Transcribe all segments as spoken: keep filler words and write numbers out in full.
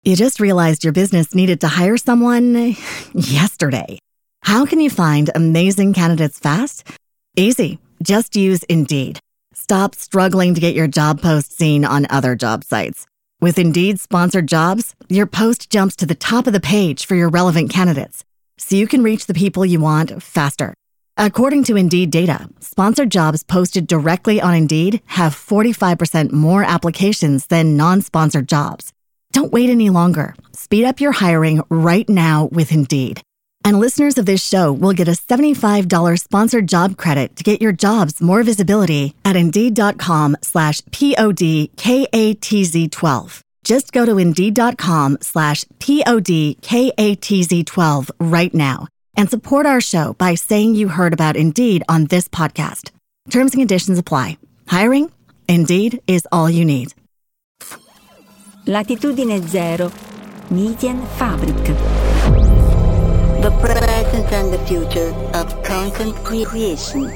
You just realized your business needed to hire someone yesterday. How can you find amazing candidates fast? Easy. Just use Indeed. Stop struggling to get your job post seen on other job sites. With Indeed sponsored jobs, your post jumps to the top of the page for your relevant candidates, so you can reach the people you want faster. According to Indeed data, sponsored jobs posted directly on Indeed have forty-five percent more applications than non-sponsored jobs. Don't wait any longer. Speed up your hiring right now with Indeed. And listeners of this show will get a seventy-five dollars sponsored job credit to get your jobs more visibility at Indeed.com slash P-O-D-K-A-T-Z-12. Just go to Indeed.com slash P-O-D-K-A-T-Z-12 right now and support our show by saying you heard about Indeed on this podcast. Terms and conditions apply. Hiring? Indeed is all you need. Latitudine Zero, Median Fabric. The present and the future of content creation.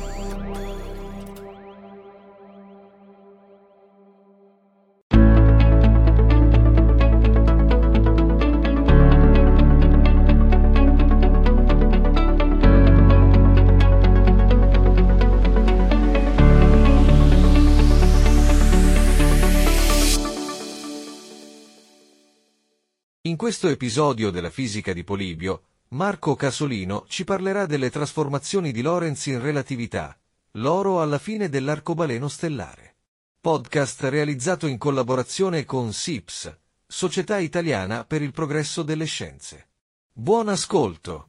In questo episodio della Fisica di Polibio, Marco Casolino ci parlerà delle trasformazioni di Lorentz in relatività, l'oro alla fine dell'arcobaleno stellare. Podcast realizzato in collaborazione con S I P S, Società Italiana per il Progresso delle Scienze. Buon ascolto!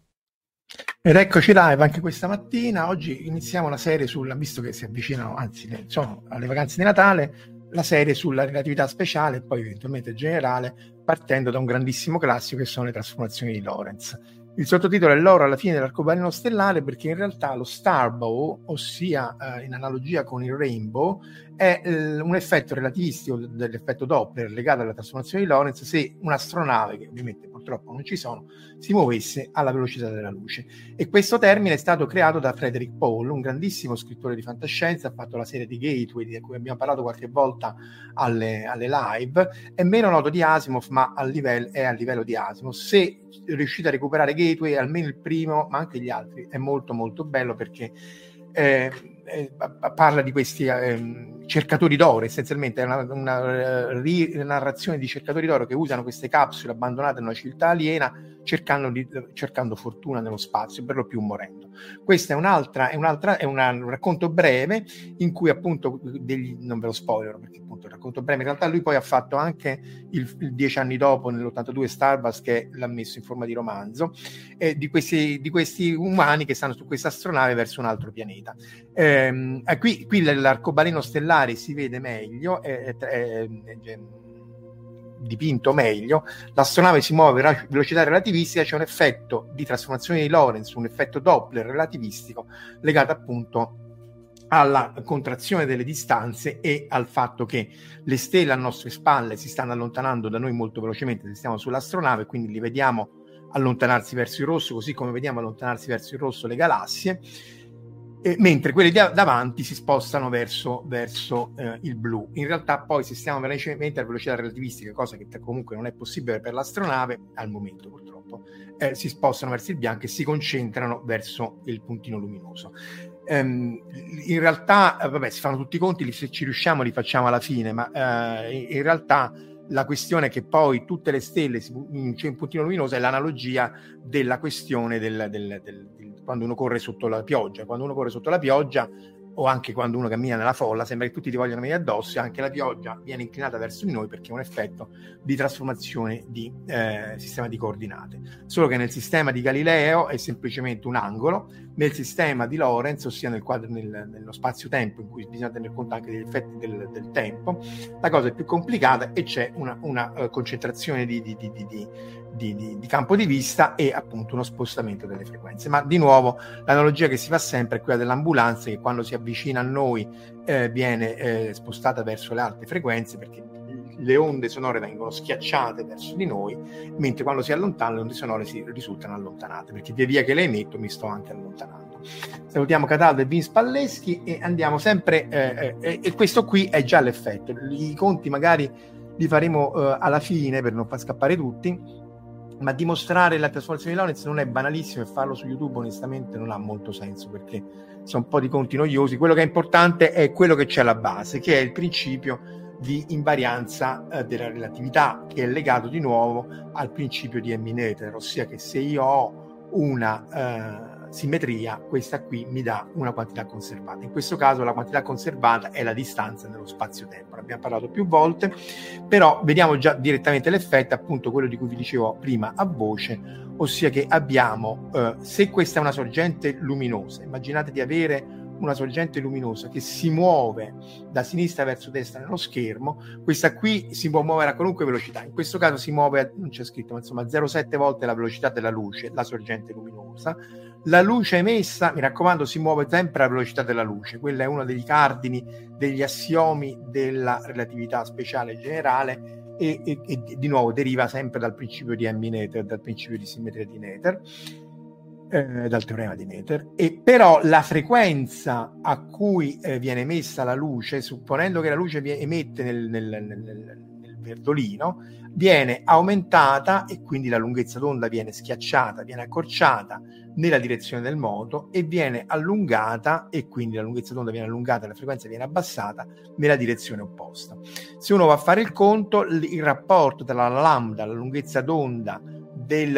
Ed eccoci live anche questa mattina. Oggi iniziamo la serie sulla, visto che si avvicinano, anzi sono alle vacanze di Natale, la serie sulla relatività speciale e poi eventualmente generale, partendo da un grandissimo classico che sono le trasformazioni di Lorentz. Il sottotitolo è l'oro alla fine dell'arcobaleno stellare, perché in realtà lo starbow, ossia eh, in analogia con il rainbow, è eh, un effetto relativistico dell'effetto Doppler legato alla trasformazione di Lorentz se un'astronave, che ovviamente purtroppo non ci sono, si muovesse alla velocità della luce. E questo termine è stato creato da Frederick Paul, un grandissimo scrittore di fantascienza, ha fatto la serie di Gateway, di cui abbiamo parlato qualche volta alle, alle live. È meno noto di Asimov, ma a livello, è a livello di Asimov. Se riuscite a recuperare Gateway, almeno il primo, ma anche gli altri, è molto molto bello, perché eh, eh, parla di questi eh, cercatori d'oro, essenzialmente è una, una uh, rinarrazione di cercatori d'oro che usano queste capsule abbandonate in una città aliena cercando, di, cercando fortuna nello spazio, per lo più morendo. Questa è un'altra, è un'altra, è una, un racconto breve in cui appunto degli, non ve lo spoilerò perché appunto il racconto breve, in realtà lui poi ha fatto anche il, il dieci anni dopo, nell'ottantadue, Starbus, che l'ha messo in forma di romanzo, eh, di, questi, di questi umani che stanno su questa astronave verso un altro pianeta. Eh, qui, qui l'arcobaleno stellare si vede meglio, è, è, è, è dipinto meglio, l'astronave si muove a velocità relativistica, c'è un effetto di trasformazione di Lorentz, un effetto Doppler relativistico legato appunto alla contrazione delle distanze e al fatto che le stelle alle nostre spalle si stanno allontanando da noi molto velocemente se stiamo sull'astronave, quindi li vediamo allontanarsi verso il rosso, così come vediamo allontanarsi verso il rosso le galassie, eh, mentre quelli da- davanti si spostano verso, verso eh, il blu. In realtà poi se stiamo velocemente a velocità relativistica, cosa che comunque non è possibile per l'astronave al momento purtroppo, eh, si spostano verso il bianco e si concentrano verso il puntino luminoso. Um, in realtà, eh, vabbè, si fanno tutti i conti, li, se ci riusciamo li facciamo alla fine, ma uh, in, in realtà la questione è che poi tutte le stelle si, in, c'è un puntino luminoso, è l'analogia della questione del, del, del, del quando uno corre sotto la pioggia. Quando uno corre sotto la pioggia, o anche quando uno cammina nella folla, sembra che tutti ti vogliono venire addosso, e anche la pioggia viene inclinata verso di noi perché è un effetto di trasformazione di eh, sistema di coordinate. Solo che nel sistema di Galileo è semplicemente un angolo, nel sistema di Lorentz, ossia nel quadro, nel, nello spazio-tempo, in cui bisogna tener conto anche degli effetti del, del tempo, la cosa è più complicata e c'è una, una uh, concentrazione di, di, di, di, di, di, di, di campo di vista e appunto uno spostamento delle frequenze. Ma di nuovo l'analogia che si fa sempre è quella dell'ambulanza, che quando si avvicina a noi eh, viene eh, spostata verso le alte frequenze, perché le onde sonore vengono schiacciate verso di noi, mentre quando si allontana le onde sonore si risultano allontanate, perché via via che le emetto mi sto anche allontanando. Salutiamo Cataldo e Vince Palleschi e andiamo sempre eh, eh, e questo qui è già l'effetto. I conti magari li faremo uh, alla fine per non far scappare tutti, ma dimostrare la trasformazione di Lorentz non è banalissimo e farlo su YouTube onestamente non ha molto senso, perché sono un po' di conti noiosi. Quello che è importante è quello che c'è alla base, che è il principio di invarianza eh, della relatività, che è legato di nuovo al principio di Hermíniter, ossia che se io ho una eh, simmetria, questa qui mi dà una quantità conservata. In questo caso la quantità conservata è la distanza nello spazio-tempo, ne abbiamo parlato più volte, però vediamo già direttamente l'effetto, appunto quello di cui vi dicevo prima a voce, ossia che abbiamo, eh, se questa è una sorgente luminosa, immaginate di avere una sorgente luminosa che si muove da sinistra verso destra nello schermo, questa qui si può muovere a qualunque velocità, in questo caso si muove, a, non c'è scritto, ma insomma zero virgola sette volte la velocità della luce, la sorgente luminosa. La luce emessa, mi raccomando, si muove sempre alla velocità della luce, quello è uno dei cardini, degli assiomi della relatività speciale generale e, e, e di nuovo deriva sempre dal principio di Hermíniter, dal principio di simmetria di Noether. Eh, dal teorema di Noether, e però la frequenza a cui eh, viene emessa la luce, supponendo che la luce vi- emette nel, nel, nel, nel verdolino, viene aumentata e quindi la lunghezza d'onda viene schiacciata, viene accorciata nella direzione del moto e viene allungata, e quindi la lunghezza d'onda viene allungata e la frequenza viene abbassata nella direzione opposta. Se uno va a fare il conto, il rapporto tra la lambda, la lunghezza d'onda del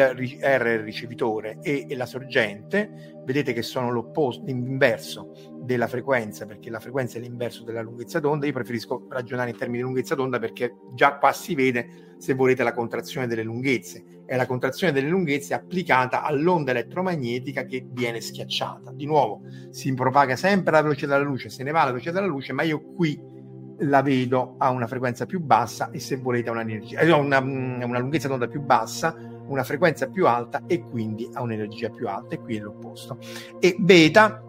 R ricevitore e, e la sorgente, vedete che sono l'opposto, l'inverso della frequenza, perché la frequenza è l'inverso della lunghezza d'onda. Io preferisco ragionare in termini di lunghezza d'onda perché già qua si vede, se volete, la contrazione delle lunghezze, è la contrazione delle lunghezze applicata all'onda elettromagnetica che viene schiacciata. Di nuovo si propaga sempre alla velocità della luce, se ne va alla velocità della luce, ma io qui la vedo a una frequenza più bassa e, se volete, a una, energia, una, una lunghezza d'onda più bassa, una frequenza più alta e quindi ha un'energia più alta, e qui è l'opposto. E beta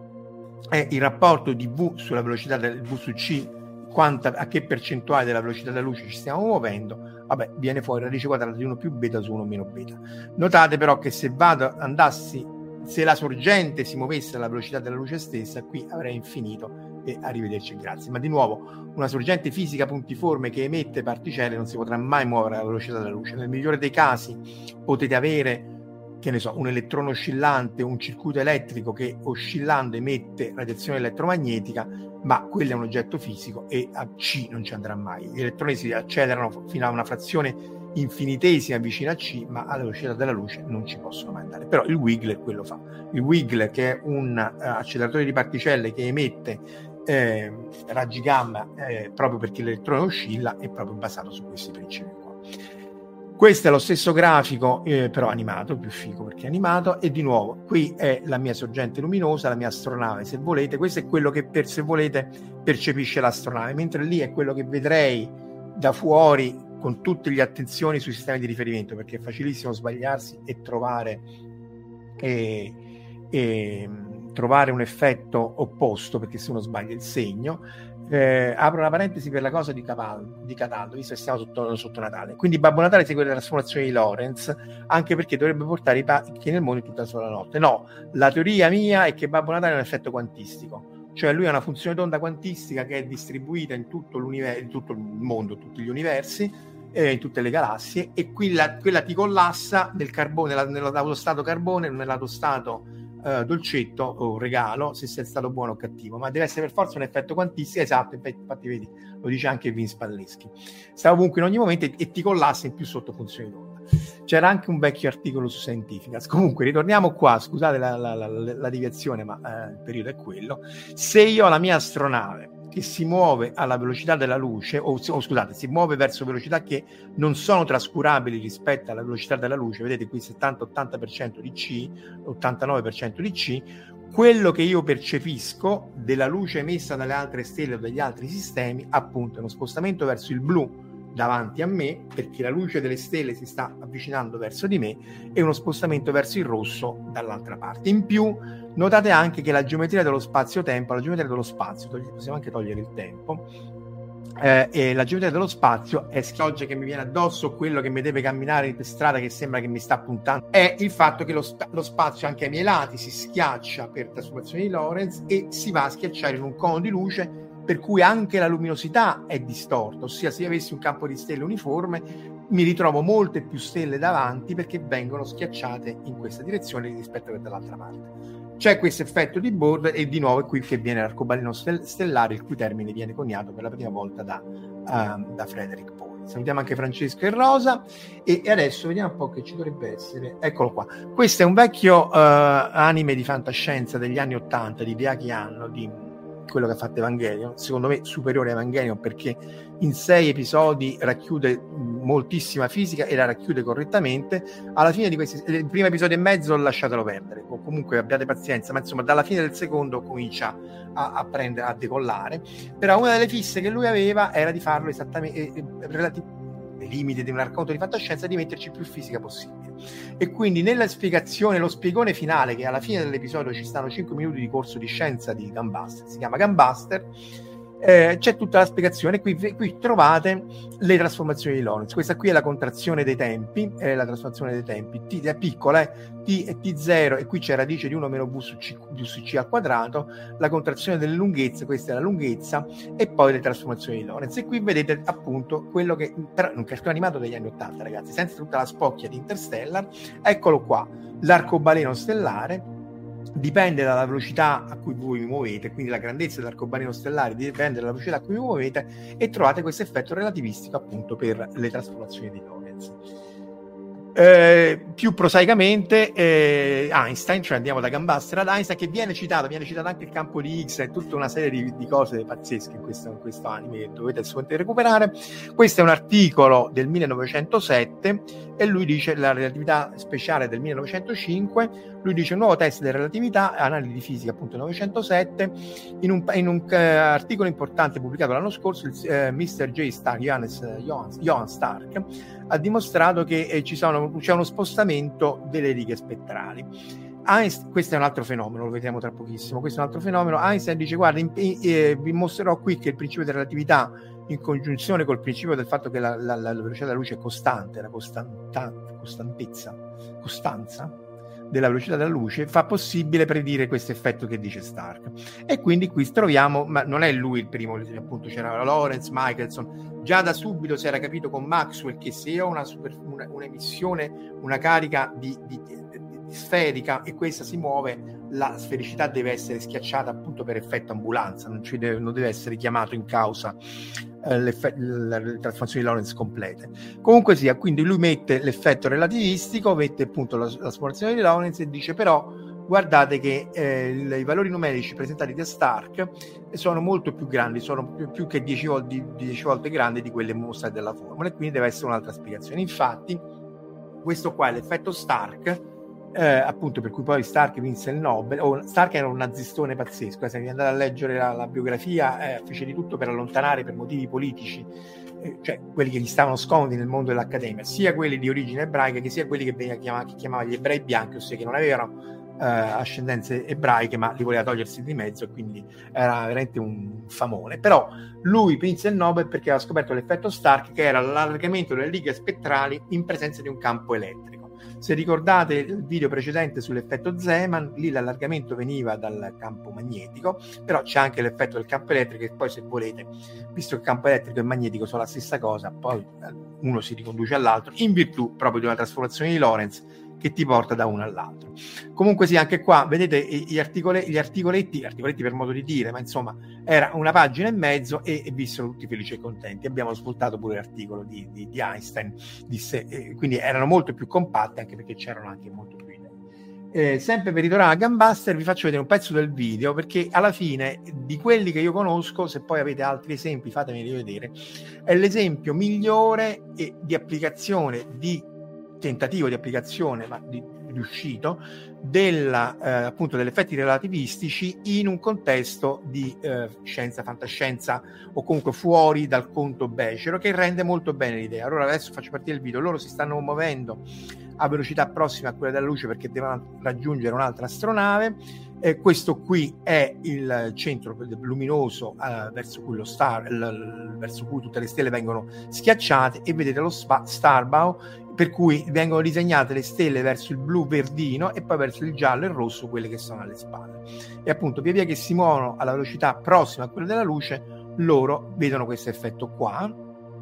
è il rapporto di V sulla velocità del V su C, quanta, a che percentuale della velocità della luce ci stiamo muovendo. Vabbè, viene fuori radice quadrata di uno più beta su uno meno beta. Notate però che se vado, andassi, se la sorgente si muovesse alla velocità della luce stessa, qui avrei infinito e arrivederci, grazie. Ma di nuovo, una sorgente fisica puntiforme che emette particelle non si potrà mai muovere alla velocità della luce. Nel migliore dei casi potete avere, che ne so, un elettrone oscillante, un circuito elettrico che oscillando emette radiazione elettromagnetica, ma quello è un oggetto fisico e a C non ci andrà mai. Gli elettroni si accelerano fino a una frazione infinitesima vicino a C, ma alla velocità della luce non ci possono mai andare. Però il Wiggler quello fa. Il Wiggler, che è un uh, acceleratore di particelle che emette eh, raggi gamma eh, proprio perché l'elettrone oscilla, è proprio basato su questi principi qua. Questo è lo stesso grafico, eh, però animato, più figo perché è animato, e di nuovo qui è la mia sorgente luminosa, la mia astronave, se volete. Questo è quello che, per, se volete, percepisce l'astronave, mentre lì è quello che vedrei da fuori con tutte le attenzioni sui sistemi di riferimento, perché è facilissimo sbagliarsi e trovare e, e trovare un effetto opposto, perché se uno sbaglia il segno. Eh, apro una parentesi per la cosa di, Cavallo, di Cataldo, visto che siamo sotto, sotto Natale. Quindi Babbo Natale segue le trasformazioni di Lorentz, anche perché dovrebbe portare i pacchi nel mondo in tutta la sola notte. No, la teoria mia è che Babbo Natale è un effetto quantistico, cioè lui ha una funzione d'onda quantistica che è distribuita in tutto l'universo, in tutto il mondo, tutti gli universi, eh, in tutte le galassie, e quella, quella ti collassa nel carbone, nello stato carbone, nell'altro stato Uh, dolcetto o regalo, se sei stato buono o cattivo, ma deve essere per forza un effetto quantistico. Esatto, infatti vedi, lo dice anche Vince Palleschi, sta ovunque in ogni momento e, e ti collassa in più sotto funzioni d'onda. C'era anche un vecchio articolo su Scientificas. Comunque ritorniamo qua, scusate la, la, la, la deviazione, ma uh, il periodo è quello. Se io ho la mia astronave che si muove alla velocità della luce, o, o scusate, si muove verso velocità che non sono trascurabili rispetto alla velocità della luce, vedete qui settanta ottanta per cento di C, ottantanove per cento di C, quello che io percepisco della luce emessa dalle altre stelle o dagli altri sistemi, appunto, è uno spostamento verso il blu davanti a me, perché la luce delle stelle si sta avvicinando verso di me, e uno spostamento verso il rosso dall'altra parte. In più notate anche che la geometria dello spazio-tempo, la geometria dello spazio, possiamo anche togliere il tempo, eh, e la geometria dello spazio è oggi che mi viene addosso, quello che mi deve camminare per strada che sembra che mi sta puntando, è il fatto che lo, sp- lo spazio anche ai miei lati si schiaccia per trasformazione di Lorentz e si va a schiacciare in un cono di luce per cui anche la luminosità è distorta, ossia se io avessi un campo di stelle uniforme mi ritrovo molte più stelle davanti perché vengono schiacciate in questa direzione rispetto che dall'altra parte. C'è questo effetto di Bohr e di nuovo è qui che viene l'arcobaleno stellare, il cui termine viene coniato per la prima volta da, uh, da Frederick Pauli. Salutiamo anche Francesco e Rosa e, e adesso vediamo un po' che ci dovrebbe essere. Eccolo qua. Questo è un vecchio uh, anime di fantascienza degli anni ottanta di Hideaki Anno, di quello che ha fatto Evangelion, secondo me superiore a Evangelion perché in sei episodi racchiude moltissima fisica e la racchiude correttamente. Alla fine di questi, il primo episodio e mezzo lasciatelo perdere, o comunque abbiate pazienza, ma insomma dalla fine del secondo comincia a, a prendere, a decollare. Però una delle fisse che lui aveva era di farlo esattamente eh, relativo nei limiti di un racconto di fantascienza, di metterci più fisica possibile. E quindi nella spiegazione, lo spiegone finale, che alla fine dell'episodio ci stanno cinque minuti di corso di scienza di Gunbuster, si chiama Gunbuster, eh, c'è tutta la spiegazione. Qui, qui trovate le trasformazioni di Lorentz. Questa qui è la contrazione dei tempi, è la trasformazione dei tempi, T è piccola, eh, T e T zero, e qui c'è radice di uno meno V su C, V su C al quadrato, la contrazione delle lunghezze, questa è la lunghezza, e poi le trasformazioni di Lorentz. E qui vedete appunto quello che, però un cartone animato degli anni ottanta, ragazzi, senza tutta la spocchia di Interstellar. Eccolo qua, l'arcobaleno stellare. Dipende dalla velocità a cui voi vi muovete, quindi la grandezza dell'arcobaleno stellare dipende dalla velocità a cui vi muovete, e trovate questo effetto relativistico appunto per le trasformazioni di Lorentz. Eh, più prosaicamente eh, Einstein, cioè andiamo da Gunbuster ad Einstein, che viene citato, viene citato anche il campo di Higgs e tutta una serie di, di cose pazzesche in questo, in questo anime che dovete assolutamente recuperare. Questo è un articolo del millenovecentosette e lui dice la relatività speciale del millenovecentocinque. Lui dice un nuovo test della relatività, analisi di fisica appunto novecentosette. In un, in un uh, articolo importante pubblicato l'anno scorso, il uh, mister J. Stark, Johannes, uh, Johann, Johann Stark, ha dimostrato che eh, ci sono, c'è uno spostamento delle righe spettrali. Einstein, questo è un altro fenomeno, lo vedremo tra pochissimo. Questo è un altro fenomeno. Einstein dice: guarda, in, in, eh, vi mostrerò qui che il principio di relatività, in congiunzione col principio del fatto che la, la, la velocità della luce è costante, la costanta, costantezza, costanza della velocità della luce, fa possibile predire questo effetto che dice Stark. E quindi qui troviamo, ma non è lui il primo, appunto c'era Lorentz, Michelson, già da subito si era capito con Maxwell che se io ho una, super, una, un'emissione, una carica di, di, di, di sferica e questa si muove, la sfericità deve essere schiacciata appunto per effetto ambulanza, non, ci deve, non deve essere chiamato in causa eh, le trasformazioni di Lorentz complete. Comunque sia, quindi lui mette l'effetto relativistico, mette appunto la, la spurazione di Lorentz e dice: però guardate che eh, il, i valori numerici presentati da Stark sono molto più grandi, sono più, più che dieci volte, dieci volte grandi di quelle mostrate dalla formula, e quindi deve essere un'altra spiegazione. Infatti questo qua è l'effetto Stark, Eh, appunto per cui poi Stark vinse il Nobel. Oh, Stark era un nazistone pazzesco, eh, se andate a leggere la, la biografia, eh, fece di tutto per allontanare per motivi politici, eh, cioè quelli che gli stavano scomodi nel mondo dell'accademia, sia quelli di origine ebraica che sia quelli che veniva chiamava, che chiamava gli ebrei bianchi, ossia che non avevano eh, ascendenze ebraiche, ma li voleva togliersi di mezzo, e quindi era veramente un famone. Però lui vinse il Nobel perché aveva scoperto l'effetto Stark, che era l'allargamento delle righe spettrali in presenza di un campo elettrico. Se ricordate il video precedente sull'effetto Zeeman, lì l'allargamento veniva dal campo magnetico, però c'è anche l'effetto del campo elettrico, e poi se volete, visto che il campo elettrico e il magnetico sono la stessa cosa, poi uno si riconduce all'altro in virtù proprio di una trasformazione di Lorentz che ti porta da uno all'altro. Comunque sì, anche qua vedete gli, articole, gli articoletti, gli articoletti per modo di dire, ma insomma era una pagina e mezzo e, e vissero tutti felici e contenti. Abbiamo sfruttato pure l'articolo di, di, di Einstein, disse, eh, quindi erano molto più compatte, anche perché c'erano anche molto più idee. Eh, sempre per ritornare a Gunbuster vi faccio vedere un pezzo del video, perché alla fine di quelli che io conosco, se poi avete altri esempi fatemeli vedere, è l'esempio migliore eh, di applicazione di tentativo di applicazione, ma di riuscito, della, eh, appunto degli effetti relativistici in un contesto di eh, scienza, fantascienza, o comunque fuori dal conto becero, che rende molto bene l'idea. Allora adesso faccio partire il video. Loro si stanno muovendo a velocità prossima a quella della luce perché devono raggiungere un'altra astronave. Eh, questo qui è il centro luminoso eh, verso cui lo star, l, l, verso cui tutte le stelle vengono schiacciate, e vedete lo spa, Starbow per cui vengono disegnate le stelle verso il blu verdino e poi verso il giallo e il rosso, quelle che sono alle spalle. E appunto via via che si muovono alla velocità prossima a quella della luce, loro vedono questo effetto qua,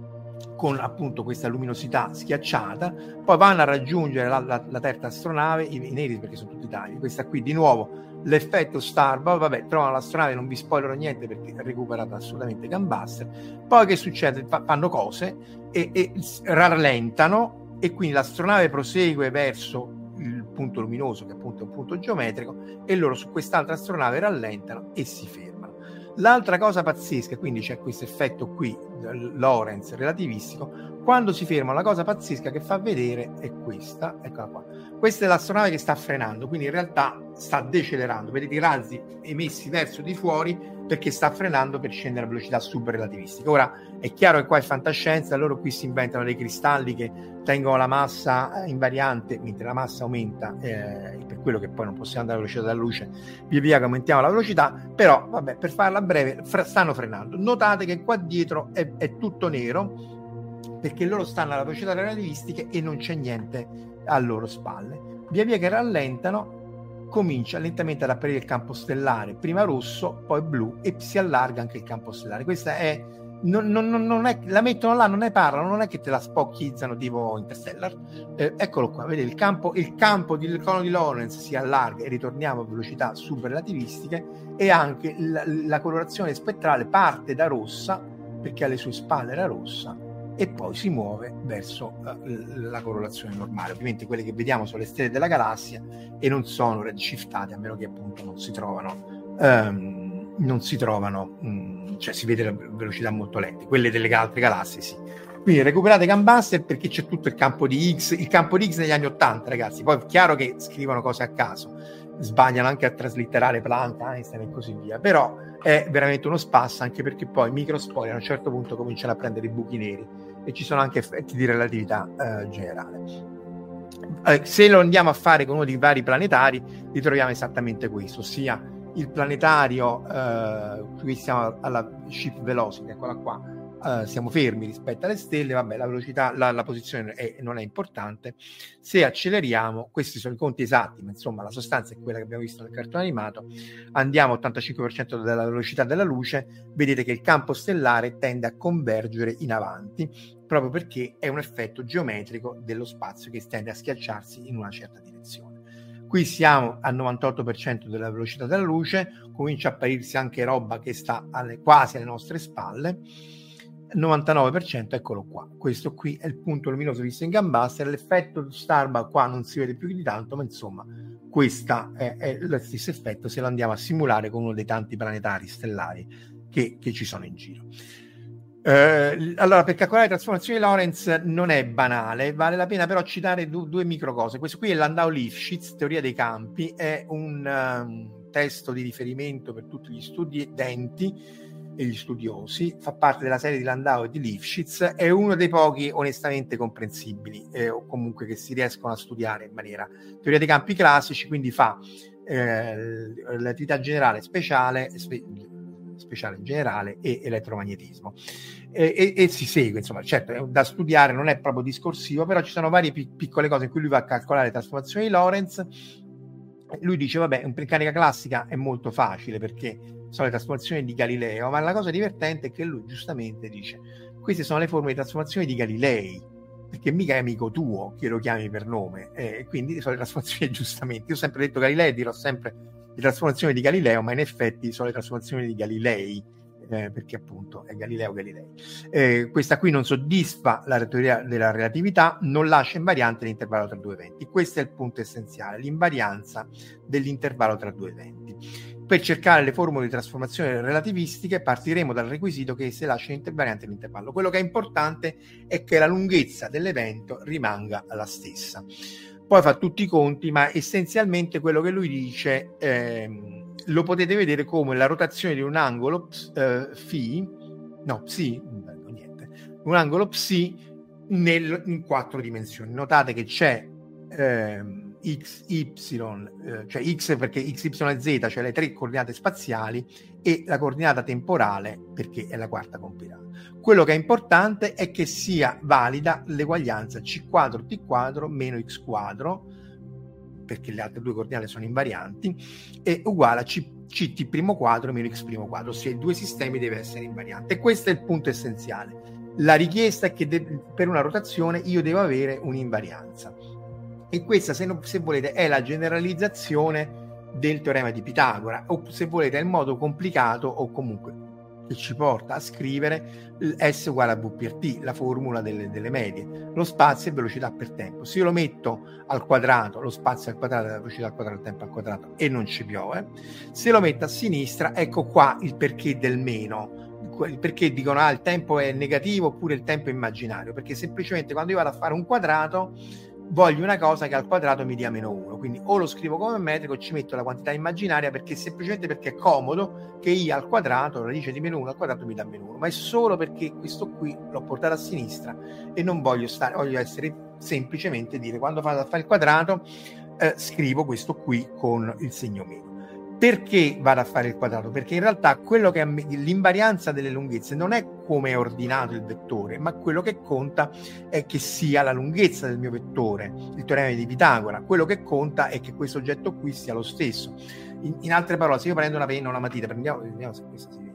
con appunto questa luminosità schiacciata, poi vanno a raggiungere la, la, la terza astronave, i, i neri perché sono tutti tali, questa qui di nuovo l'effetto Starball, vabbè, trovano l'astronave, non vi spoilerò niente perché è recuperata assolutamente Gunbuster. Poi che succede? Fa, fanno cose e, e rallentano, e quindi l'astronave prosegue verso il punto luminoso, che appunto è un punto geometrico, e loro su quest'altra astronave rallentano e si fermano. L'altra cosa pazzesca, quindi c'è questo effetto qui, Lorentz relativistico, quando si ferma, la cosa pazzesca che fa vedere è questa, eccola qua. Questa è l'astronave che sta frenando, quindi in realtà sta decelerando, vedete i razzi emessi verso di fuori perché sta frenando per scendere a velocità subrelativistica. Ora è chiaro che qua è fantascienza, loro qui si inventano dei cristalli che tengono la massa invariante, mentre la massa aumenta, eh, per quello che poi non possiamo andare alla velocità della luce, via via che aumentiamo la velocità, però vabbè, per farla breve, fra, stanno frenando. Notate che qua dietro è, è tutto nero, perché loro stanno alla velocità relativistiche e non c'è niente a loro spalle. Via via che rallentano, comincia lentamente ad apparire il campo stellare, prima rosso, poi blu, e si allarga anche il campo stellare. Questa è, non, non, non è, la mettono là, non ne parlano, non è che te la spocchizzano tipo Interstellar. Eh, eccolo qua, vedete il campo, il campo del cono di Lorentz si allarga e ritorniamo a velocità subrelativistiche, e anche la, la colorazione spettrale parte da rossa, perché alle sue spalle era rossa, e poi si muove verso uh, la colorazione normale. Ovviamente quelle che vediamo sono le stelle della galassia e non sono redshiftate, a meno che appunto non si trovano um, non si trovano um, cioè si vede la velocità molto lente. Quelle delle altre galassie sì. Quindi recuperate Gunbuster perché c'è tutto il campo di X, il campo di X negli anni ottanta, ragazzi. Poi è chiaro che scrivono cose a caso, sbagliano anche a traslitterare Planck, Einstein e così via, però è veramente uno spasso, anche perché poi micro spoiler, a un certo punto cominciano a prendere i buchi neri e ci sono anche effetti di relatività eh, generale. Eh, se lo andiamo a fare con uno dei vari planetari, ritroviamo esattamente questo, ossia il planetario, eh, qui siamo alla ship velocity, eccola qua, eh, siamo fermi rispetto alle stelle, vabbè, la velocità, la, la posizione è, non è importante. Se acceleriamo, questi sono i conti esatti, ma insomma la sostanza è quella che abbiamo visto nel cartone animato, andiamo a ottantacinque per cento della velocità della luce, vedete che il campo stellare tende a convergere in avanti, proprio perché è un effetto geometrico dello spazio che tende a schiacciarsi in una certa direzione. Qui siamo al novantotto per cento della velocità della luce, comincia a apparirsi anche roba che sta alle, quasi alle nostre spalle, novantanove per cento, eccolo qua. Questo qui è il punto luminoso visto in Gunbuster, l'effetto Starball qua non si vede più di tanto, ma insomma questo è, è lo stesso effetto se lo andiamo a simulare con uno dei tanti planetari stellari che, che ci sono in giro. Eh, allora, per calcolare le trasformazioni di Lorentz non è banale, vale la pena però citare du- due micro cose. Questo qui è Landau-Lifshitz, teoria dei campi, è un um, testo di riferimento per tutti gli studenti e gli studiosi, fa parte della serie di Landau e di Lifshitz, è uno dei pochi onestamente comprensibili, eh, o comunque che si riescono a studiare in maniera teoria dei campi classici, quindi fa eh, relatività generale speciale, spe- speciale in generale e elettromagnetismo, e, e, e si segue, insomma, certo è da studiare, non è proprio discorsivo, però ci sono varie pi- piccole cose in cui lui va a calcolare le trasformazioni di Lorentz. Lui dice vabbè, in meccanica classica è molto facile perché sono le trasformazioni di Galileo, ma la cosa divertente è che lui giustamente dice queste sono le forme di trasformazione di Galilei, perché mica è amico tuo che lo chiami per nome, e eh, quindi sono le trasformazioni giustamente. Io ho sempre detto Galileo, dirò sempre le trasformazioni di Galileo, ma in effetti sono le trasformazioni di Galilei, eh, perché appunto è Galileo Galilei. Eh, questa qui non soddisfa la teoria della relatività, non lascia invariante l'intervallo tra due eventi. Questo è il punto essenziale, l'invarianza dell'intervallo tra due eventi. Per cercare le formule di trasformazione relativistiche partiremo dal requisito che esse lasciano invariante l'intervallo. Quello che è importante è che la lunghezza dell'evento rimanga la stessa. Poi fa tutti i conti, ma essenzialmente quello che lui dice ehm, lo potete vedere come la rotazione di un angolo eh, φ, no, psi, non niente, un angolo psi nel, in quattro dimensioni. Notate che c'è ehm, x, y, eh, cioè x perché x, y e z, cioè le tre coordinate spaziali, e la coordinata temporale perché è la quarta compilata. Quello che è importante è che sia valida l'eguaglianza c quadro t quadro meno x quadro, perché le altre due coordinate sono invarianti, è uguale a c, ct primo quadro meno x primo quadro, ossia i due sistemi deve essere invariante. E questo è il punto essenziale. La richiesta è che de- per una rotazione io devo avere un'invarianza. E questa, se, non, se volete, è la generalizzazione del teorema di Pitagora, o se volete è il modo complicato o comunque che ci porta a scrivere S uguale a V per T, la formula delle, delle medie. Lo spazio è velocità per tempo. Se io lo metto al quadrato, lo spazio al quadrato, la velocità al quadrato, il tempo al quadrato, e non ci piove. Se lo metto a sinistra, ecco qua il perché del meno. Il perché dicono ah il tempo è negativo oppure il tempo è immaginario, perché semplicemente quando io vado a fare un quadrato voglio una cosa che al quadrato mi dia meno uno, quindi o lo scrivo come metrico o ci metto la quantità immaginaria, perché semplicemente perché è comodo che i al quadrato, radice di meno uno al quadrato mi dà meno uno, ma è solo perché questo qui l'ho portato a sinistra e non voglio stare, voglio essere semplicemente dire quando vado a fare il quadrato eh, scrivo questo qui con il segno meno. Perché vado a fare il quadrato? Perché in realtà quello che l'invarianza delle lunghezze non è come è ordinato il vettore, ma quello che conta è che sia la lunghezza del mio vettore, il teorema di Pitagora. Quello che conta è che questo oggetto qui sia lo stesso. In, in altre parole, se io prendo una penna o una matita, prendiamo, vediamo se questa si vede.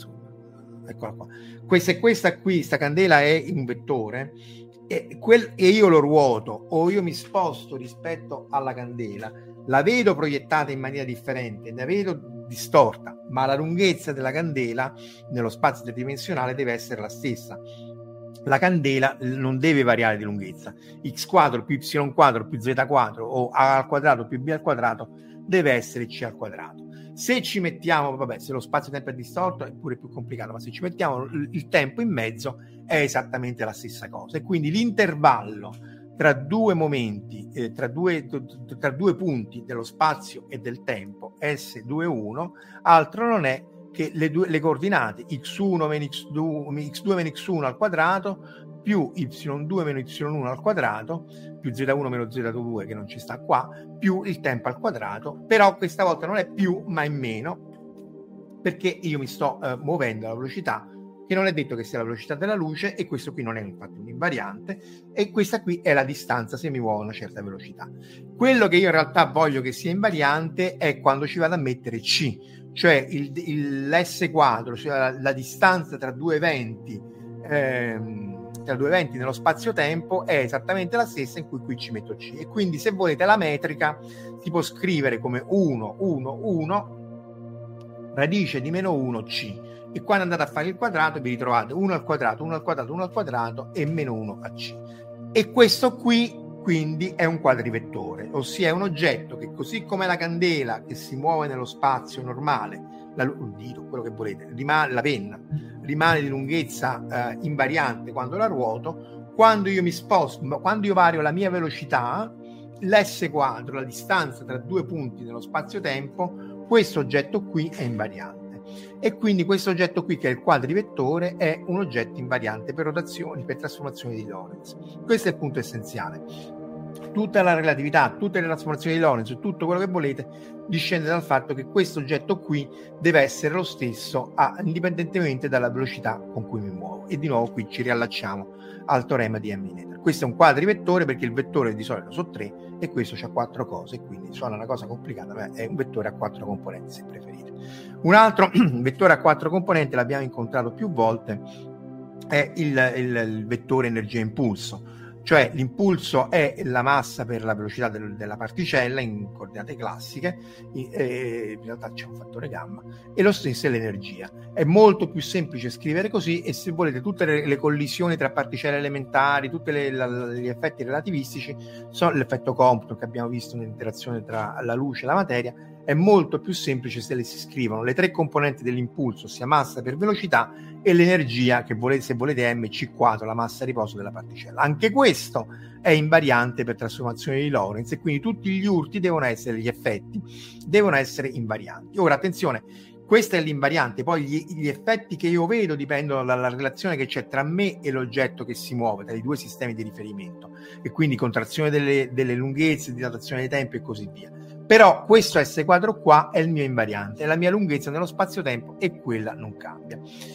Eccola qua. Questa, questa qui, questa candela è un vettore e, quel, e io lo ruoto o io mi sposto rispetto alla candela, la vedo proiettata in maniera differente, la vedo distorta, ma la lunghezza della candela nello spazio tridimensionale deve essere la stessa. La candela non deve variare di lunghezza. X quadro più y quadro più z quadro o a al quadrato più b al quadrato deve essere c al quadrato. Se ci mettiamo, vabbè, se lo spazio-tempo è distorto è pure più complicato, ma se ci mettiamo il tempo in mezzo è esattamente la stessa cosa. E quindi l'intervallo tra due momenti, eh, tra, due, tra due punti dello spazio e del tempo, S due uno, altro non è che le, due, le coordinate x uno meno x due, x due meno x uno al quadrato più y due meno y uno al quadrato più z uno meno z due che non ci sta qua, più il tempo al quadrato, però questa volta non è più ma è meno, perché io mi sto eh, muovendo alla velocità che non è detto che sia la velocità della luce, e questo qui non è infatti un invariante, e questa qui è la distanza se mi muovo a una certa velocità. Quello che io in realtà voglio che sia invariante è quando ci vado a mettere c, cioè il, il l'S quadro, cioè la, la distanza tra due eventi ehm, tra due eventi nello spazio-tempo è esattamente la stessa in cui qui ci metto c, e quindi se volete la metrica si può scrivere come uno, uno, uno radice di meno uno c, e quando andate a fare il quadrato vi ritrovate uno al quadrato, uno al quadrato, uno al quadrato e meno uno a c. E questo qui quindi è un quadrivettore, ossia è un oggetto che, così come la candela che si muove nello spazio normale, la, il dito, quello che volete, rimane, la penna rimane di lunghezza eh, invariante quando la ruoto, quando io mi sposto, quando io vario la mia velocità, l'S quadro, la distanza tra due punti nello spazio-tempo, questo oggetto qui è invariante. E quindi questo oggetto qui, che è il quadrivettore, è un oggetto invariante per rotazioni, per trasformazioni di Lorentz. Questo è il punto essenziale. Tutta la relatività, tutte le trasformazioni di Lorentz, tutto quello che volete, discende dal fatto che questo oggetto qui deve essere lo stesso a, indipendentemente dalla velocità con cui mi muovo. E di nuovo qui ci riallacciamo al teorema di Hemi-Noether. Questo è un quadrivettore perché il vettore di solito sono tre e questo c'ha quattro cose, quindi suona una cosa complicata, ma è un vettore a quattro componenti se preferite. Un altro vettore a quattro componenti, l'abbiamo incontrato più volte, è il, il, il vettore energia-impulso, cioè l'impulso è la massa per la velocità del, della particella in coordinate classiche, e in realtà c'è un fattore gamma, e lo stesso è l'energia. È molto più semplice scrivere così, e se volete tutte le, le collisioni tra particelle elementari, tutti gli effetti relativistici, sono l'effetto Compton che abbiamo visto nell'interazione tra la luce e la materia, è molto più semplice se le si scrivono le tre componenti dell'impulso, sia massa per velocità, e l'energia, che volete, se volete, mc quadro, la massa a riposo della particella. Anche questo è invariante per trasformazioni di Lorentz, e quindi tutti gli urti devono essere, gli effetti devono essere invarianti. Ora attenzione, questa è l'invariante, poi gli, gli effetti che io vedo dipendono dalla relazione che c'è tra me e l'oggetto che si muove, tra i due sistemi di riferimento, e quindi contrazione delle, delle lunghezze, dilatazione dei tempi e così via. Però questo S quadro qua è il mio invariante, la mia lunghezza nello spazio-tempo e quella non cambia.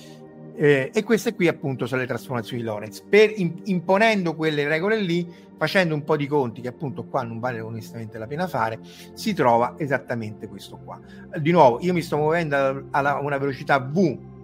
Eh, e queste qui appunto sono le trasformazioni di Lorentz. Per in, imponendo quelle regole lì, facendo un po' di conti che appunto qua non vale onestamente la pena fare, si trova esattamente questo qua. Di nuovo, io mi sto muovendo a una velocità v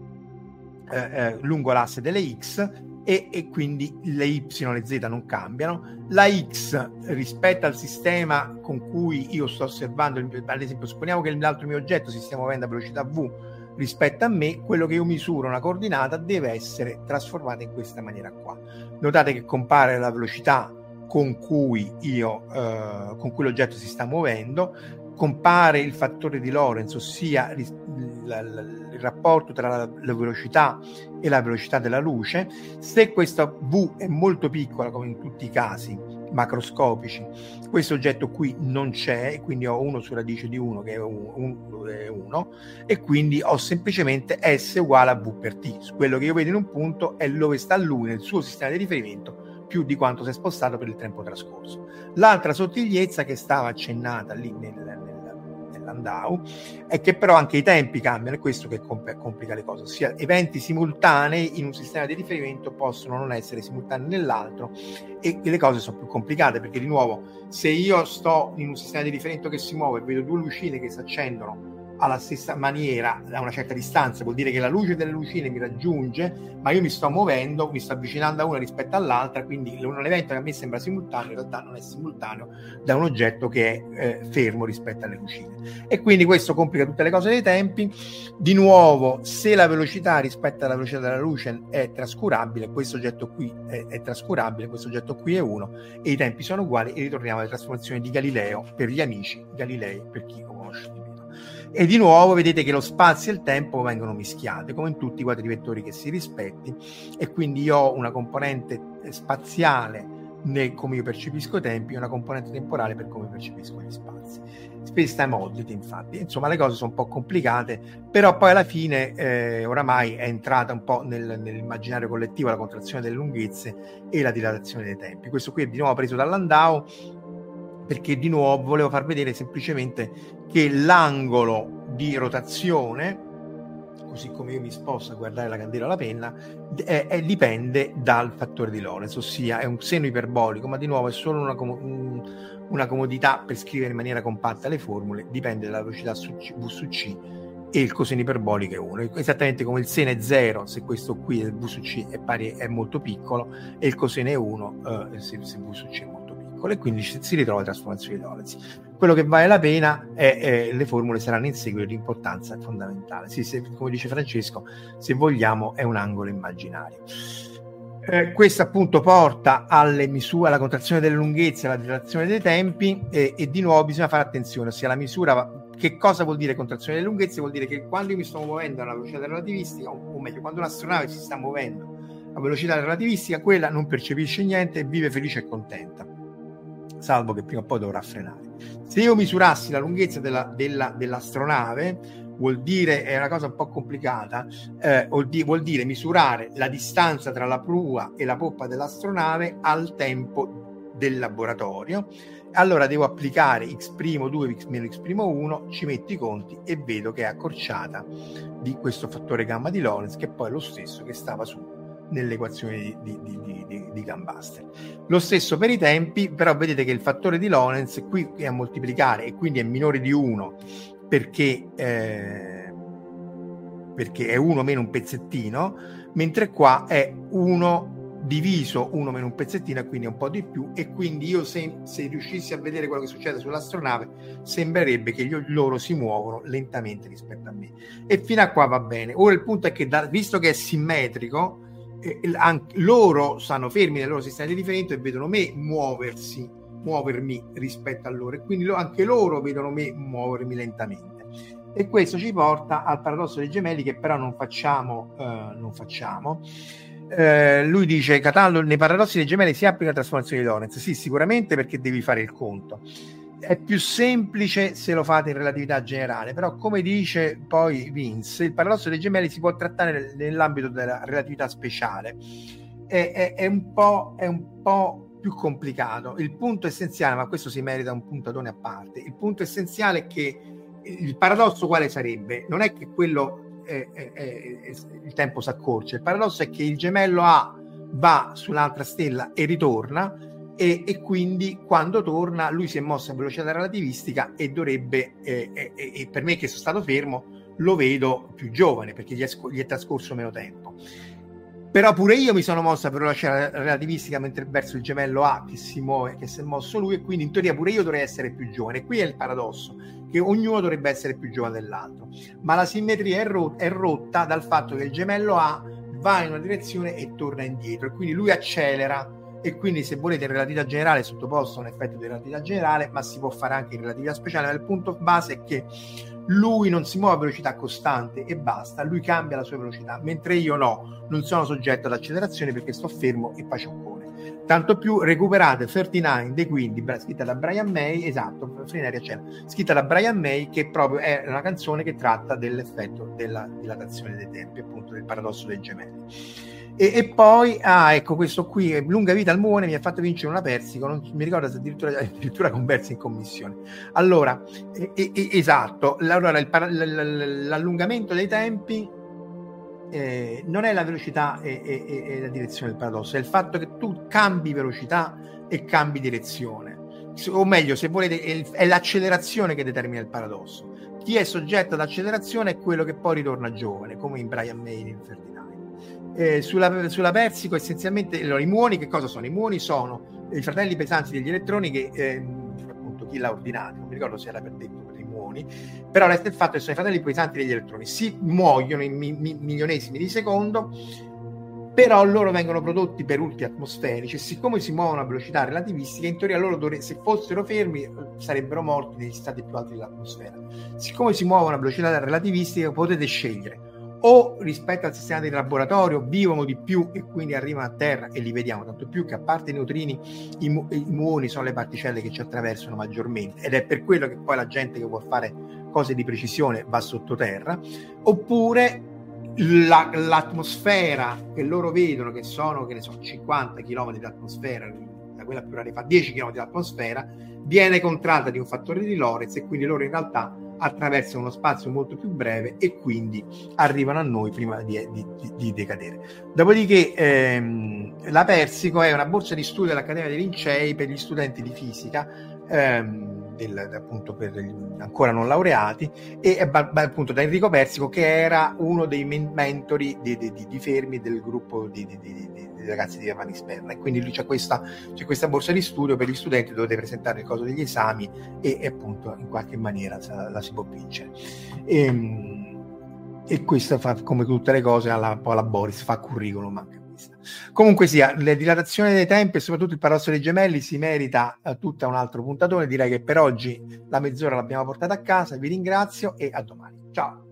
eh, eh, lungo l'asse delle x, e, e quindi le y e le z non cambiano. La x rispetto al sistema con cui io sto osservando, ad esempio supponiamo che l'altro mio oggetto si stia muovendo a velocità v rispetto a me, quello che io misuro, una coordinata, deve essere trasformata in questa maniera qua. Notate che compare la velocità con cui io eh, con cui l'oggetto si sta muovendo, compare il fattore di Lorentz, ossia il, il, il rapporto tra la, la velocità e la velocità della luce. Se questa v è molto piccola, come in tutti i casi macroscopici, questo oggetto qui non c'è, e quindi ho uno su radice di uno che è uno, e quindi ho semplicemente S uguale a V per T. Quello che io vedo in un punto è dove sta lui nel suo sistema di riferimento, più di quanto si è spostato per il tempo trascorso. L'altra sottigliezza che stava accennata lì nel, nel, nell'Andau è che però anche i tempi cambiano, e questo che complica le cose, ossia eventi simultanei in un sistema di riferimento possono non essere simultanei nell'altro, e le cose sono più complicate, perché di nuovo, se io sto in un sistema di riferimento che si muove e vedo due lucine che si accendono alla stessa maniera a una certa distanza, vuol dire che la luce delle lucine mi raggiunge, ma io mi sto muovendo, mi sto avvicinando a una rispetto all'altra, quindi un evento che a me sembra simultaneo in realtà non è simultaneo da un oggetto che è eh, fermo rispetto alle lucine, e quindi questo complica tutte le cose dei tempi. Di nuovo, se la velocità rispetto alla velocità della luce è trascurabile, questo oggetto qui è, è trascurabile, questo oggetto qui è uno, e i tempi sono uguali, e ritorniamo alle trasformazioni di Galileo per gli amici, Galilei per chi lo conosce di meno. E di nuovo vedete che lo spazio e il tempo vengono mischiati, come in tutti i quadri vettori che si rispetti, e quindi io ho una componente spaziale nel come io percepisco i tempi e una componente temporale per come percepisco gli spazi. Space-time oddity, infatti. Insomma, le cose sono un po' complicate, però poi alla fine eh, oramai è entrata un po' nel, nell'immaginario collettivo la contrazione delle lunghezze e la dilatazione dei tempi. Questo qui è di nuovo preso da Landau, perché di nuovo volevo far vedere semplicemente che l'angolo di rotazione, così come io mi sposto a guardare la candela o la penna, è, è, dipende dal fattore di Lorentz, ossia è un seno iperbolico, ma di nuovo è solo una, com- una comodità per scrivere in maniera compatta le formule, dipende dalla velocità su C, V su C, e il coseno iperbolico è uno, esattamente come il seno è zero se questo qui è V su C è, pari, è molto piccolo, e il coseno è uno eh, se, se V su C è molto piccolo, e quindi si ritrova la trasformazione di Lorentz. Quello che vale la pena è, è le formule saranno in seguito di importanza fondamentale. Sì, se, come dice Francesco, se vogliamo è un angolo immaginario. Eh, questo appunto porta alle misure, alla contrazione delle lunghezze, alla dilatazione dei tempi, e, e di nuovo bisogna fare attenzione, ossia la misura. Che cosa vuol dire contrazione delle lunghezze? Vuol dire che quando io mi sto muovendo alla velocità relativistica, o meglio, quando un'astronave si sta muovendo a velocità relativistica, quella non percepisce niente e vive felice e contenta, salvo che prima o poi dovrà frenare. Se io misurassi la lunghezza della, della, dell'astronave, vuol dire, è una cosa un po' complicata, eh, vuol, di, vuol dire misurare la distanza tra la prua e la poppa dell'astronave al tempo del laboratorio. Allora devo applicare x' due meno x' uno, ci metto i conti e vedo che è accorciata di questo fattore gamma di Lorentz, che poi è lo stesso che stava su nelle equazioni di, di, di, di, di Gambaster. Lo stesso per i tempi, però vedete che il fattore di Lorentz qui è a moltiplicare, e quindi è minore di uno perché, eh, perché è uno meno un pezzettino, mentre qua è uno diviso uno meno un pezzettino, e quindi è un po' di più, e quindi io se, se riuscissi a vedere quello che succede sull'astronave sembrerebbe che gli, loro si muovono lentamente rispetto a me, e fino a qua va bene. Ora il punto è che da, visto che è simmetrico, eh, anche loro stanno fermi nel loro sistema di riferimento e vedono me muoversi muovermi rispetto a loro, e quindi lo, anche loro vedono me muovermi lentamente, e questo ci porta al paradosso dei gemelli, che però non facciamo eh, non facciamo Eh, lui dice: Cataldo, nei paradossi dei gemelli si applica la trasformazione di Lorentz? Sì, sicuramente, perché devi fare il conto. è più semplice se lo fate in relatività generale, però come dice poi Vince, il paradosso dei gemelli si può trattare nell'ambito della relatività speciale. È, è, è, un po', è un po' più complicato. Il punto essenziale, ma questo si merita un puntatone a parte, il punto essenziale è che il paradosso quale sarebbe? Non è che quello è, è, è, è, il tempo si accorce, il paradosso è che il gemello A va sull'altra stella e ritorna, E, e quindi quando torna lui si è mosso a velocità relativistica e dovrebbe eh, eh, e per me che sono stato fermo lo vedo più giovane perché gli è, gli è trascorso meno tempo, però pure io mi sono mosso a velocità relativistica mentre verso il gemello A che si muove, che si è mosso lui, e quindi in teoria pure io dovrei essere più giovane. Qui è il paradosso, che ognuno dovrebbe essere più giovane dell'altro, ma la simmetria è, ro- è rotta dal fatto che il gemello A va in una direzione e torna indietro, e quindi lui accelera. E quindi, se volete, in relatività generale è sottoposto a un effetto di relatività generale, ma si può fare anche in relatività speciale. Ma il punto base è che lui non si muove a velocità costante e basta, lui cambia la sua velocità, mentre io no, non sono soggetto ad accelerazione perché sto fermo e pacioccone. Tanto più recuperate trentanove dei quindi, scritta da Brian May, esatto, Frenaria Cena, scritta da Brian May, che proprio è una canzone che tratta dell'effetto della dilatazione dei tempi, appunto del paradosso dei gemelli. E, e poi, ah, ecco, questo qui, lunga vita al muone, mi ha fatto vincere una Persico, non mi ricordo se addirittura, addirittura conversi in commissione. Allora, eh, eh, esatto, allora il, l'allungamento dei tempi eh, non è la velocità e, e, e la direzione del paradosso, è il fatto che tu cambi velocità e cambi direzione, o meglio, se volete, è, è l'accelerazione che determina il paradosso. Chi è soggetto ad accelerazione è quello che poi ritorna giovane, come in Brian May in Ferdinand. Eh, sulla, sulla Persico essenzialmente allora, i muoni che cosa sono? I muoni sono i fratelli pesanti degli elettroni che eh, appunto chi l'ha ordinato, non mi ricordo se era per detto per i muoni, però resta il fatto che sono i fratelli pesanti degli elettroni, si muoiono in mi, mi, milionesimi di secondo, però loro vengono prodotti per ulti atmosferici e siccome si muovono a velocità relativistica, in teoria loro dovre- se fossero fermi sarebbero morti negli stati più alti dell'atmosfera. Siccome si muovono a velocità relativistica potete scegliere o rispetto al sistema di laboratorio vivono di più e quindi arrivano a terra, e li vediamo, tanto più che a parte i neutrini i, mu- i muoni sono le particelle che ci attraversano maggiormente, ed è per quello che poi la gente che vuol fare cose di precisione va sottoterra, oppure la, l'atmosfera che loro vedono, che sono, che ne so, cinquanta chilometri di atmosfera, da quella più rarefatta dieci chilometri di atmosfera, viene contratta di un fattore di Lorentz, e quindi loro in realtà attraversano uno spazio molto più breve e quindi arrivano a noi prima di, di, di decadere. Dopodiché ehm, la Persico è una borsa di studio dell'Accademia dei Lincei per gli studenti di fisica, ehm, del, appunto per gli ancora non laureati, e appunto da Enrico Persico, che era uno dei mentori di, di, di, di Fermi del gruppo di, di, di, di ragazzi di Panisperna, e quindi lui c'è questa, c'è questa borsa di studio per gli studenti, dovete presentare il coso degli esami e, e appunto in qualche maniera la, la si può vincere, e, e questo fa, come tutte le cose, alla, alla Boris fa curriculum anche questa. Comunque sia, la dilatazione dei tempi e soprattutto il paradosso dei gemelli si merita uh, tutta un altro puntatone. Direi che per oggi la mezz'ora l'abbiamo portata a casa, vi ringrazio e a domani, ciao.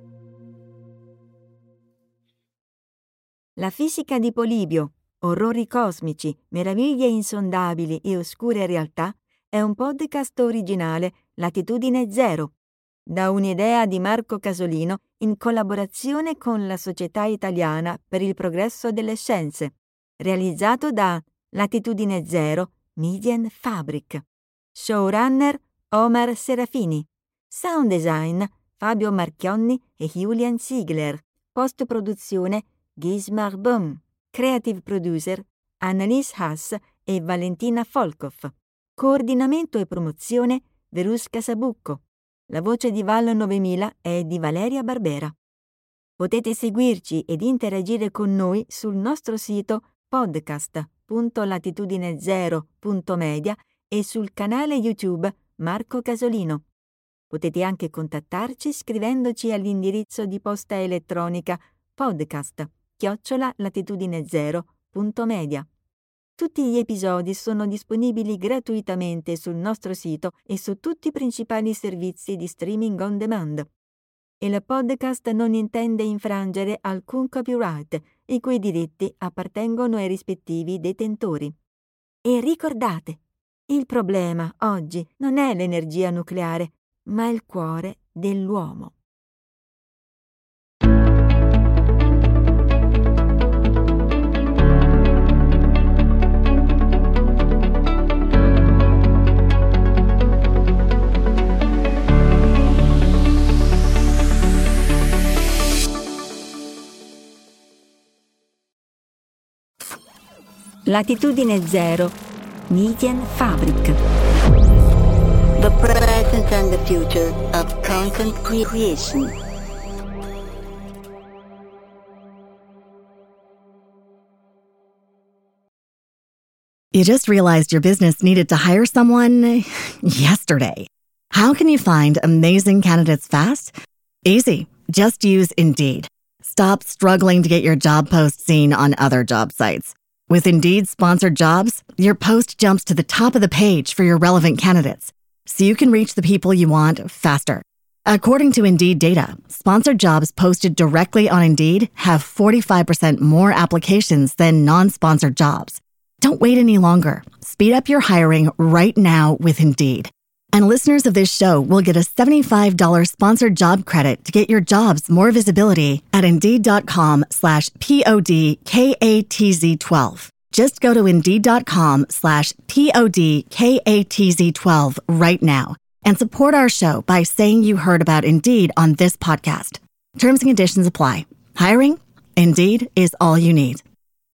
La fisica di Polibio, orrori cosmici, meraviglie insondabili e oscure realtà, è un podcast originale Latitudine Zero, da un'idea di Marco Casolino in collaborazione con la Società Italiana per il Progresso delle Scienze, realizzato da Latitudine Zero Median Fabric. Showrunner Omar Serafini. Sound design Fabio Marchionni e Julian Ziegler. Post-produzione Gismar Böhm. Creative producer Annalise Haas e Valentina Folkov. Coordinamento e promozione Verusca Sabucco. La voce di Val novemila è di Valeria Barbera. Potete seguirci ed interagire con noi sul nostro sito podcast punto latitudine zero punto media e sul canale YouTube Marco Casolino. Potete anche contattarci scrivendoci all'indirizzo di posta elettronica podcast chiocciola latitudine zero punto media. Tutti gli episodi sono disponibili gratuitamente sul nostro sito e su tutti i principali servizi di streaming on demand. Il podcast non intende infrangere alcun copyright, i cui diritti appartengono ai rispettivi detentori. E ricordate, Il problema oggi non è l'energia nucleare, ma il cuore dell'uomo. Latitudine zero, Medienfabrik. The present and the future of content creation. You just realized your business needed to hire someone yesterday. How can you find amazing candidates fast? Easy. Just use Indeed. Stop struggling to get your job post seen on other job sites. With Indeed sponsored jobs, your post jumps to the top of the page for your relevant candidates, so you can reach the people you want faster. According to Indeed data, sponsored jobs posted directly on Indeed have forty-five percent more applications than non-sponsored jobs. Don't wait any longer. Speed up your hiring right now with Indeed. And listeners of this show will get a seventy-five dollars sponsored job credit to get your jobs more visibility at Indeed.com slash P-O-D-K-A-T-Z-12. Just go to Indeed.com slash P-O-D-K-A-T-Z-12 right now and support our show by saying you heard about Indeed on this podcast. Terms and conditions apply. Hiring? Indeed is all you need.